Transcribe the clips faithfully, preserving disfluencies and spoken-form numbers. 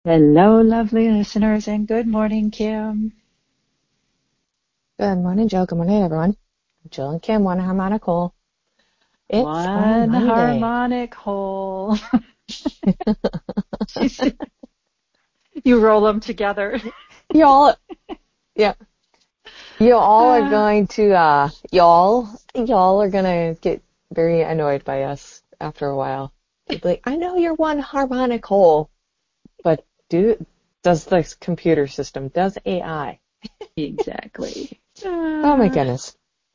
Hello, lovely listeners, and good morning, Kim. Good morning, Jill. Good morning, everyone. Jill and Kim, one harmonic hole. It's One harmonic hole. You roll them together. Y'all, yeah. You all are going to, uh, y'all, y'all are going to get very annoyed by us after a while. You'll be like, I know you're one harmonic hole, but do, does the computer system, does A I? Exactly. Oh my goodness.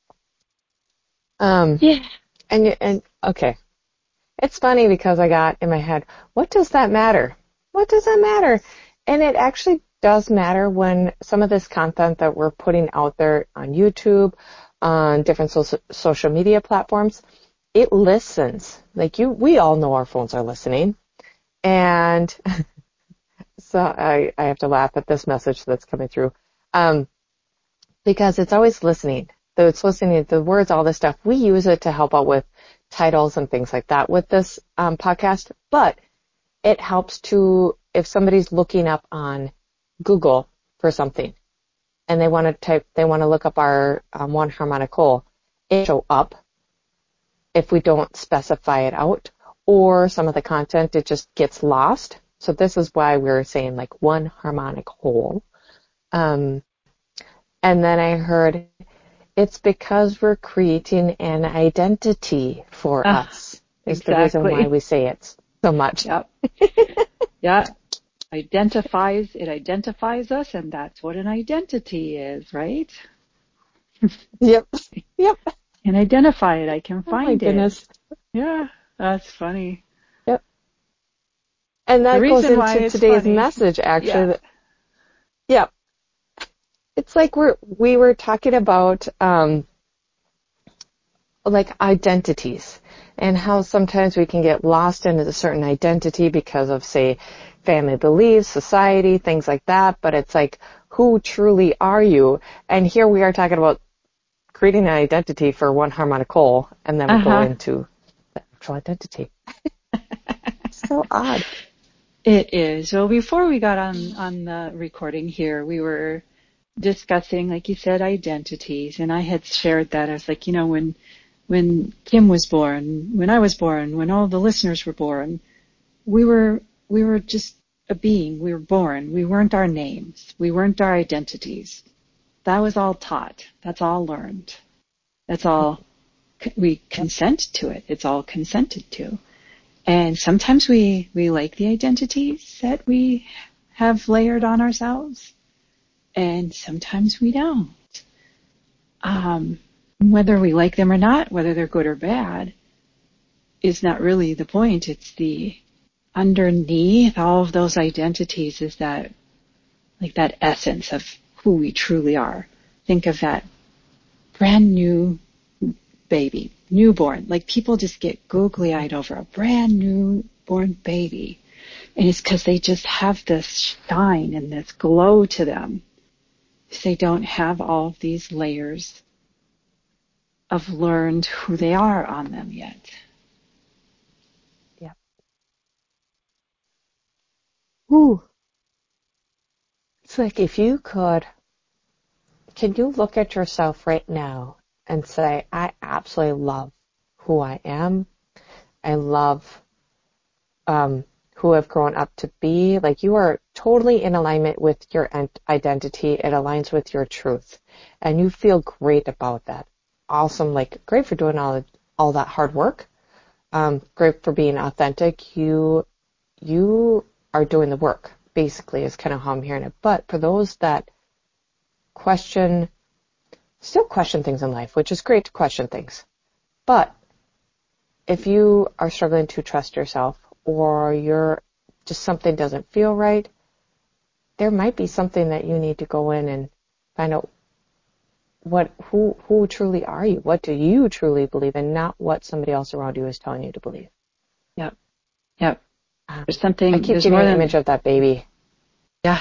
Um, yeah. And, and, okay. It's funny because I got in my head, what does that matter? What does that matter? And it actually does matter when some of this content that we're putting out there on YouTube, on different so- social media platforms, it listens. Like you, we all know our phones are listening. And so I, I have to laugh at this message that's coming through. Um, because it's always listening. So it's listening to the words, all this stuff. We use it to help out with titles and things like that with this um, podcast, but it helps to, if somebody's looking up on Google for something and they want to type, they want to look up our um, one harmonic hole, it show up if we don't specify it out, or some of the content, it just gets lost. So this is why we're saying like one harmonic hole. Um, and then I heard it's because we're creating an identity for uh, us. Is exactly the reason why we say it so much. Yep. Yeah. Identifies, it identifies us, and that's what an identity is, right? Yep. Yep. And identify it. I can find oh my goodness. it. Yeah, that's funny. Yep. And that goes into today's funny. message, actually. Yeah. That, yep. It's like we're we were talking about um, like identities and how sometimes we can get lost into a certain identity because of, say, family beliefs, society, things like that. But it's like, who truly are you? And here we are talking about creating an identity for one harmonic hole, and then we uh-huh. go into the actual identity. So odd. It is. Well, before we got on, on the recording here, we were discussing, like you said, identities, and I had shared that. I was like, you know, when when Kim was born, when I was born, when all the listeners were born, we were we were just a being. We were born. We weren't our names. We weren't our identities. That was all taught. That's all learned. That's all we consent to it. It's all consented to. And sometimes we, we like the identities that we have layered on ourselves. And sometimes we don't. Um, whether we like them or not, whether they're good or bad, is not really the point. It's the underneath all of those identities is that, like that essence of who we truly are. Think of that brand new baby, newborn. Like people just get googly-eyed over a brand newborn baby. And it's because they just have this shine and this glow to them. They don't have all of these layers of learned who they are on them yet. Yeah. Ooh. It's like if you could, can you look at yourself right now and say, I absolutely love who I am. I love um, who I've grown up to be. Like you are totally in alignment with your identity. It aligns with your truth. And you feel great about that. Awesome. Like great for doing all, all that hard work. Um, great for being authentic. You, you are doing the work, basically, is kind of how I'm hearing it. But for those that question, still question things in life, which is great to question things. But if you are struggling to trust yourself or you're just something doesn't feel right, there might be something that you need to go in and find out what who who truly are you? What do you truly believe in, not what somebody else around you is telling you to believe. Yep. Yep. There's something. I keep getting an image of that baby. Yeah.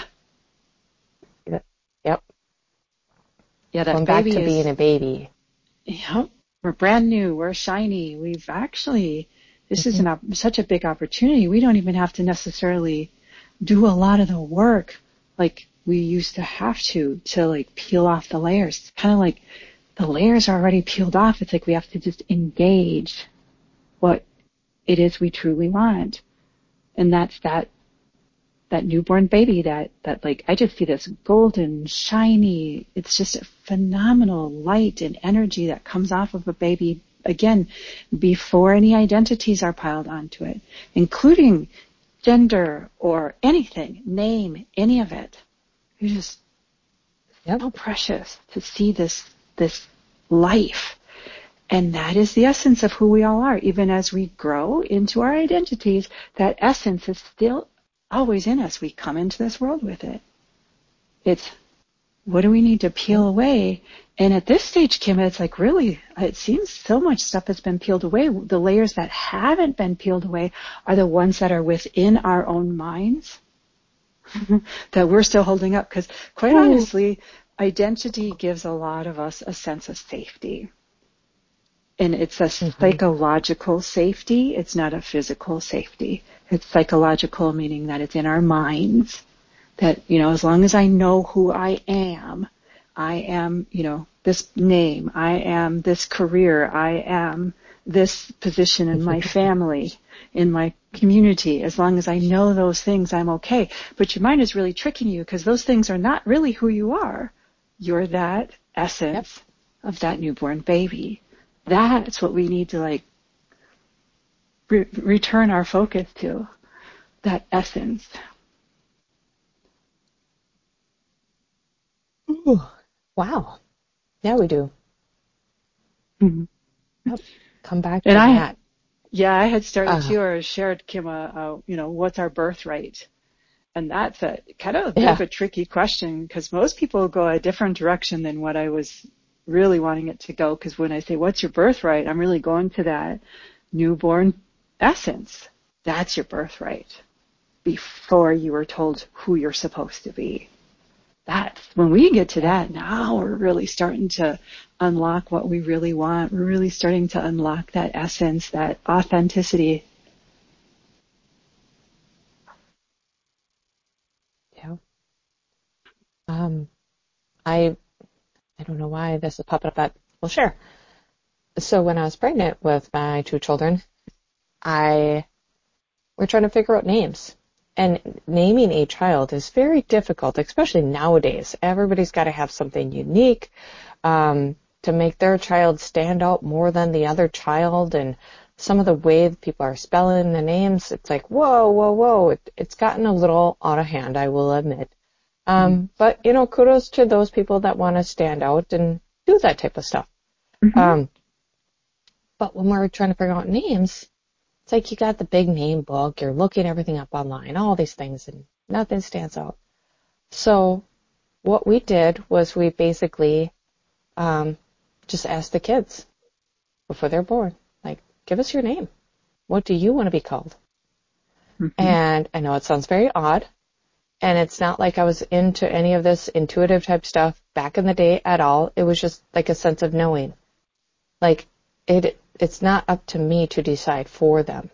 Yep. Yeah, that Going baby back to is, being a baby. Yep. We're brand new. We're shiny. We've actually, this mm-hmm. is an, such a big opportunity. We don't even have to necessarily do a lot of the work like we used to have to, to like peel off the layers. It's kind of like the layers are already peeled off. It's like we have to just engage what it is we truly want. And that's that, that newborn baby that, that like, I just see this golden, shiny, it's just a phenomenal light and energy that comes off of a baby, again, before any identities are piled onto it, including gender or anything, name, any of it. You're just yep. so precious to see this, this life. And that is the essence of who we all are. Even as we grow into our identities, that essence is still always in us. We come into this world with it. It's, what do we need to peel away? And at this stage, Kim, it's like really, it seems so much stuff has been peeled away. The layers that haven't been peeled away are the ones that are within our own minds that we're still holding up. Because quite oh. honestly, identity gives a lot of us a sense of safety. And it's a mm-hmm. psychological safety. It's not a physical safety. It's psychological, meaning that it's in our minds. That, you know, as long as I know who I am, I am, you know, this name, I am this career, I am this position in my family, in my community. As long as I know those things, I'm okay. But your mind is really tricking you because those things are not really who you are. You're that essence yep. of that newborn baby. That's what we need to like re- return our focus to, that essence. Ooh, wow. Yeah, we do. Mm-hmm. Yep. Come back to and I, that. Yeah, I had started uh-huh. to or shared, Kim, uh, uh, you know, what's our birthright? And that's a kind of a bit yeah. of a tricky question because most people go a different direction than what I was really wanting it to go, because when I say, what's your birthright, I'm really going to that newborn essence. That's your birthright before you were told who you're supposed to be. That's when we get to that, now we're really starting to unlock what we really want. We're really starting to unlock that essence, that authenticity. Yeah. Um, I I don't know why this is popping up, but we'll share. So when I was pregnant with my two children, I we're trying to figure out names. And naming a child is very difficult, especially nowadays. Everybody's got to have something unique um, to make their child stand out more than the other child. And some of the way that people are spelling the names, it's like, whoa, whoa, whoa. It, it's gotten a little out of hand, I will admit. Um, mm-hmm. But, you know, kudos to those people that want to stand out and do that type of stuff. Mm-hmm. Um, but when we're trying to figure out names, it's like you got the big name book, you're looking everything up online, all these things, and nothing stands out. So what we did was we basically um, just asked the kids before they're born, like, give us your name. What do you want to be called? Mm-hmm. And I know it sounds very odd, and it's not like I was into any of this intuitive type stuff back in the day at all. It was just like a sense of knowing. Like, it. It's not up to me to decide for them.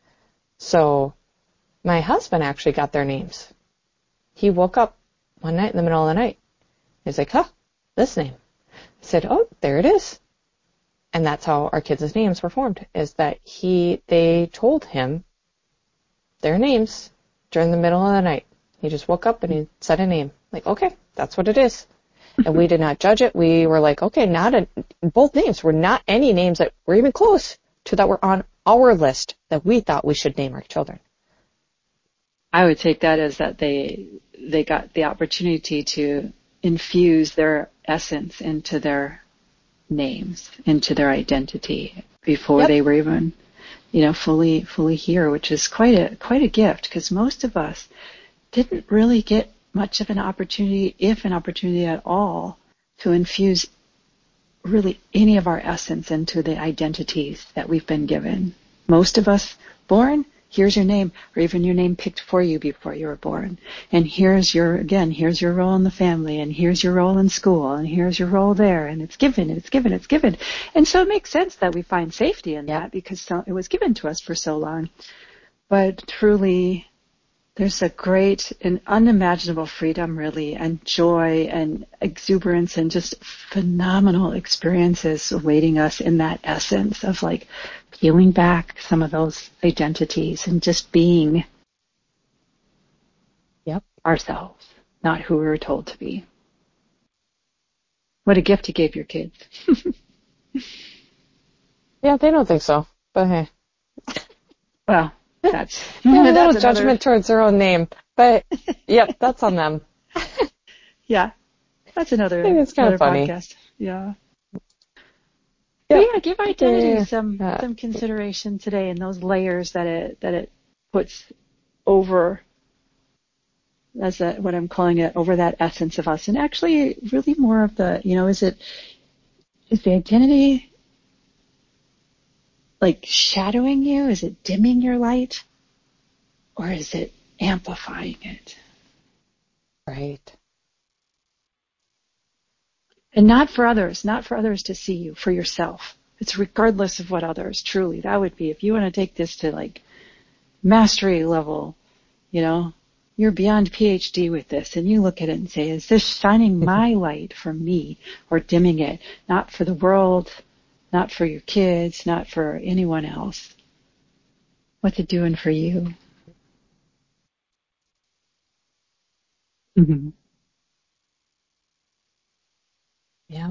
So my husband actually got their names. He woke up one night in the middle of the night. He's like, huh, this name. I said, oh, there it is. And that's how our kids' names were formed, is that he, they told him their names during the middle of the night. He just woke up and he said a name. Like, okay, that's what it is. And we did not judge it. We were like, okay, not a, both names were not any names that were even close to that were on our list that we thought we should name our children. I would take that as that they they got the opportunity to infuse their essence into their names, into their identity before yep. they were even, you know, fully fully here, which is quite a quite a gift, because most of us didn't really get much of an opportunity, if an opportunity at all, to infuse really any of our essence into the identities that we've been given. Most of us born, here's your name, or even your name picked for you before you were born. And here's your, again, here's your role in the family, and here's your role in school, and here's your role there, and it's given, it's given, it's given. And so it makes sense that we find safety in that, because so, it was given to us for so long. But truly There's a great and unimaginable freedom, really, and joy and exuberance and just phenomenal experiences awaiting us in that essence of like peeling back some of those identities and just being Yep. ourselves, not who we were told to be. What a gift you gave your kids. Yeah, they don't think so, but hey. Well, that's, yeah, a that's little another... judgment towards their own name, but yep, that's on them. Yeah, that's another, I think it's kind another of funny. podcast. Yeah. Yep. But yeah, give identity Yeah. some Yeah. some consideration today, and those layers that it that it puts over, as a, what I'm calling it, over that essence of us, and actually really more of the, you know, is it is the identity like shadowing you? Is it dimming your light? Or is it amplifying it? Right. And not for others, not for others to see you, for yourself. It's regardless of what others, truly. That would be, if you want to take this to like mastery level, you know, you're beyond PhD with this, and you look at it and say, is this shining my light for me or dimming it? Not for the world, not for your kids, not for anyone else. What's it doing for you? Mm-hmm. Yeah.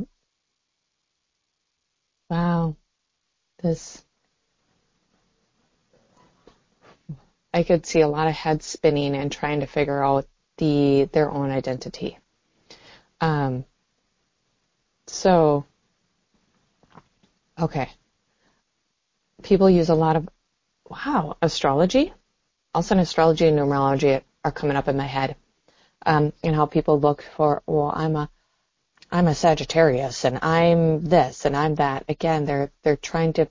Wow. This, I could see a lot of heads spinning and trying to figure out the their own identity. Um. So, okay. People use a lot of, wow, astrology. All of a sudden, astrology and numerology are coming up in my head. Um, and how people look for, well, I'm a, I'm a Sagittarius, and I'm this, and I'm that. Again, they're they're trying to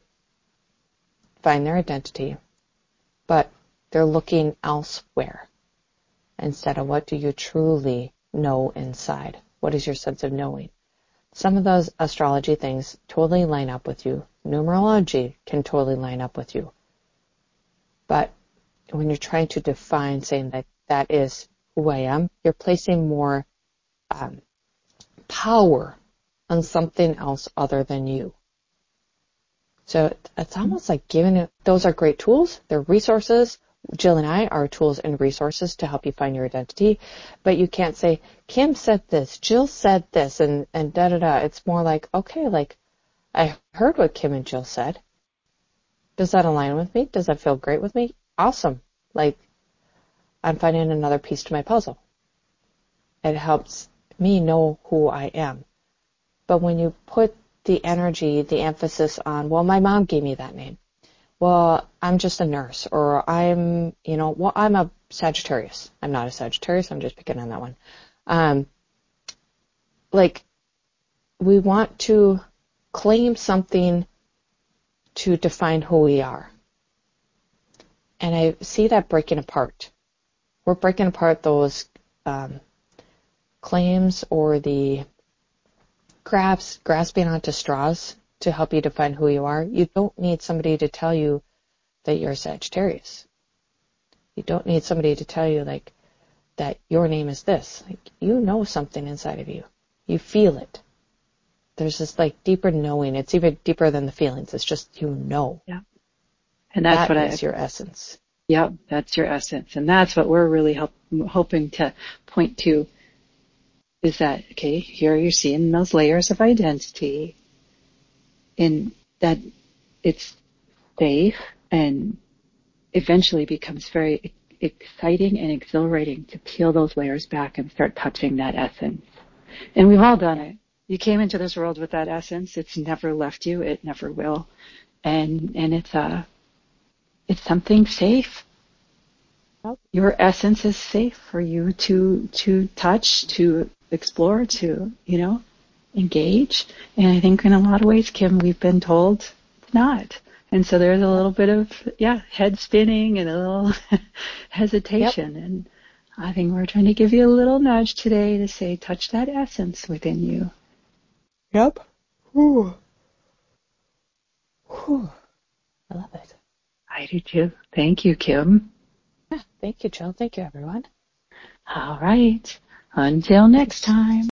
find their identity, but they're looking elsewhere instead of what do you truly know inside. What is your sense of knowing? Some of those astrology things totally line up with you. Numerology can totally line up with you. But when you're trying to define, saying that that is who I am, you're placing more um, power on something else other than you. So it's almost like giving it, those are great tools. They're resources. Jill and I are tools and resources to help you find your identity. But you can't say, Kim said this, Jill said this, and, and da-da-da. It's more like, okay, like, I heard what Kim and Jill said. Does that align with me? Does that feel great with me? Awesome. Like, I'm finding another piece to my puzzle. It helps me know who I am. But when you put the energy, the emphasis on, well, my mom gave me that name. Well, I'm just a nurse, or I'm, you know, well, I'm a Sagittarius. I'm not a Sagittarius. I'm just picking on that one. Um, like, we want to claim something to define who we are. And I see that breaking apart. We're breaking apart those um, claims or the grasp, grasping onto straws to help you define who you are. You don't need somebody to tell you that you're a Sagittarius. You don't need somebody to tell you, like, that your name is this. Like, you know something inside of you. You feel it. There's this, like, deeper knowing. It's even deeper than the feelings. It's just you know. Yeah. And that's that what is I, your essence. Yep, that's your essence. And that's what we're really help, hoping to point to, is that, okay, here you're seeing those layers of identity, and that it's safe and eventually becomes very exciting and exhilarating to peel those layers back and start touching that essence. And we've all done it. You came into this world with that essence. It's never left you. It never will. And and it's a it's something safe. Yep. Your essence is safe for you to to touch, to explore, to, you know, engage. And I think in a lot of ways, Kim, we've been told it's not. And so there's a little bit of, yeah, head spinning and a little hesitation. Yep. And I think we're trying to give you a little nudge today to say, touch that essence within you. Yep. Ooh. Ooh. I love it. I do too. Thank you, Kim. Yeah, Thank you, Jill. Thank you, everyone. All right. Until next time.